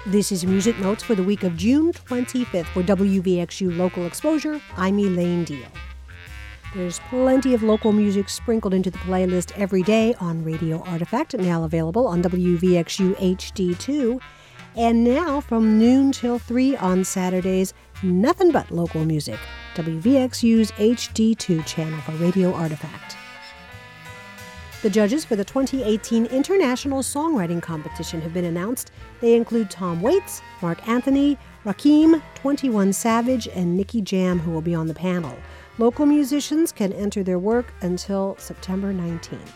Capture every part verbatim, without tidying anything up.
This is Music Notes for the week of June twenty-fifth. For W V X U Local Exposure, I'm Elaine Deal. There's plenty of local music sprinkled into the playlist every day on Radio Artifact, now available on W V X U H D two. And now, from noon till three on Saturdays, nothing but local music. W V X U's H D two channel for Radio Artifact. The judges for the twenty eighteen International Songwriting Competition have been announced. They include Tom Waits, Mark Anthony, Rakim, twenty-one Savage, and Nicky Jam, who will be on the panel. Local musicians can enter their work until September nineteenth.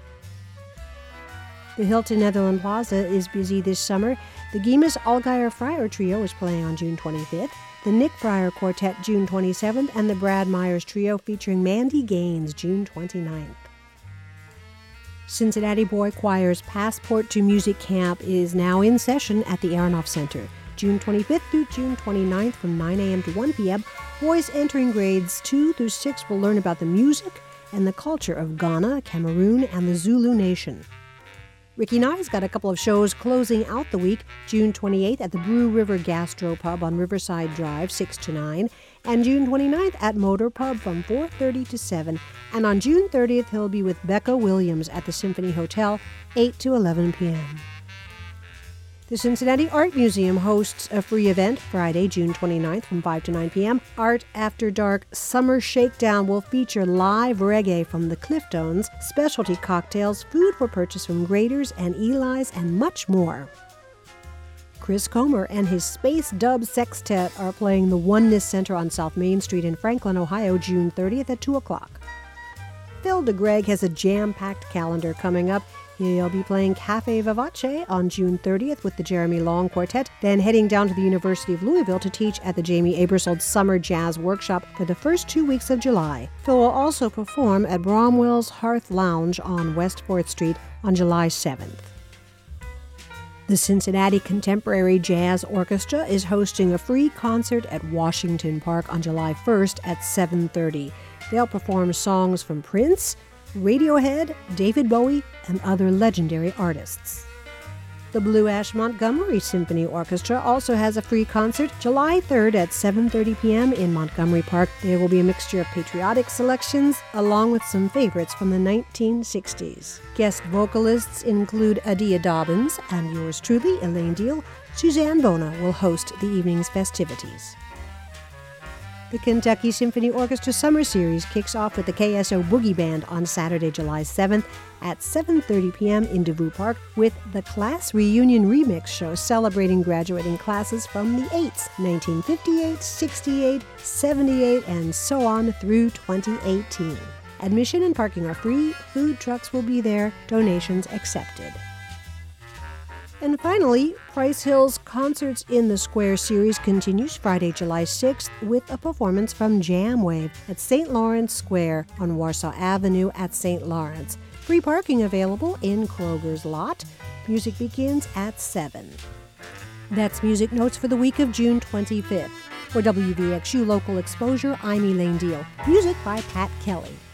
The Hilton Netherland Plaza is busy this summer. The Gimas Allgaier Fryer Trio is playing on June twenty-fifth. The Nick Fryer Quartet June twenty-seventh, and the Brad Myers Trio featuring Mandy Gaines June twenty-ninth. Cincinnati Boy Choir's Passport to Music Camp is now in session at the Aronoff Center. June twenty-fifth through June twenty-ninth from nine a.m. to one p.m., boys entering grades two through six will learn about the music and the culture of Ghana, Cameroon, and the Zulu Nation. Ricky Nye's got a couple of shows closing out the week. June twenty-eighth at the Brew River Gastro Pub on Riverside Drive, six to nine, and June twenty-ninth at Motor Pub from four thirty to seven. And on June thirtieth, he'll be with Becca Williams at the Symphony Hotel, eight to eleven p.m. The Cincinnati Art Museum hosts a free event Friday, June twenty-ninth from five to nine p.m. Art After Dark Summer Shakedown will feature live reggae from the Cliftones, specialty cocktails, food for purchase from Graders and Eli's, and much more. Chris Comer and his Space Dub Sextet are playing the Oneness Center on South Main Street in Franklin, Ohio, June thirtieth at two o'clock. Phil DeGreg has a jam-packed calendar coming up. He'll be playing Cafe Vivace on June thirtieth with the Jeremy Long Quartet, then heading down to the University of Louisville to teach at the Jamie Aebersold Summer Jazz Workshop for the first two weeks of July. Phil will also perform at Bromwell's Hearth Lounge on West fourth Street on July seventh. The Cincinnati Contemporary Jazz Orchestra is hosting a free concert at Washington Park on July first at seven thirty. They'll perform songs from Prince, Radiohead, David Bowie, and other legendary artists. The Blue Ash Montgomery Symphony Orchestra also has a free concert July third at seven thirty p.m. in Montgomery Park. There will be a mixture of patriotic selections along with some favorites from the nineteen sixties. Guest vocalists include Adia Dobbins and yours truly, Elaine Deal. Suzanne Bona will host the evening's festivities. The Kentucky Symphony Orchestra Summer Series kicks off with the K S O Boogie Band on Saturday, July seventh at seven thirty p.m. in DeVue Park with the Class Reunion Remix Show celebrating graduating classes from the eights, nineteen fifty-eight, sixty-eight, seventy-eight, and so on through twenty eighteen. Admission and parking are free, food trucks will be there, donations accepted. And finally, Price Hill's Concerts in the Square series continues Friday, July sixth with a performance from Jamwave at Saint Lawrence Square on Warsaw Avenue at Saint Lawrence. Free parking available in Kroger's lot. Music begins at seven. That's Music Notes for the week of June twenty-fifth. For W V X U Local Exposure, I'm Elaine Deal. Music by Pat Kelly.